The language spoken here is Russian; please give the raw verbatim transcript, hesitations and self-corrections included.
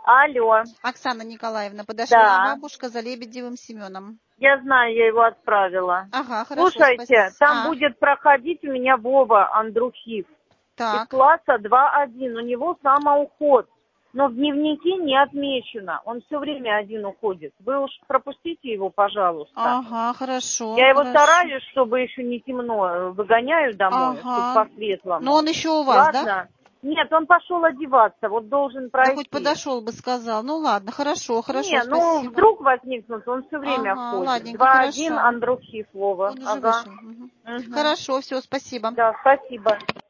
Алло. Оксана Николаевна, подошла Да. бабушка за Лебедевым Семеном. Я знаю, я его отправила. Ага, хорошо. Слушайте, спасибо. там А, будет проходить у меня Вова Андрухив из так. класса два один. У него самоуход. Но в дневнике не отмечено. Он все время один уходит. Вы уж пропустите его, пожалуйста. Ага, хорошо. Я его хорошо. стараюсь, чтобы еще не темно, выгоняю домой, Ага. чтобы по-светлому. Но он еще у вас, Ладно? да? Нет, он пошел одеваться, вот должен Да пройти. хоть подошел бы, сказал. Ну ладно, хорошо, хорошо, Не, ну спасибо. вдруг возникнут, он все время Ага, ходит. ладненько, два один хорошо. Андрухив Вова. Он уже Ага. вышел. Угу. Угу. Хорошо, все, спасибо. Да, спасибо.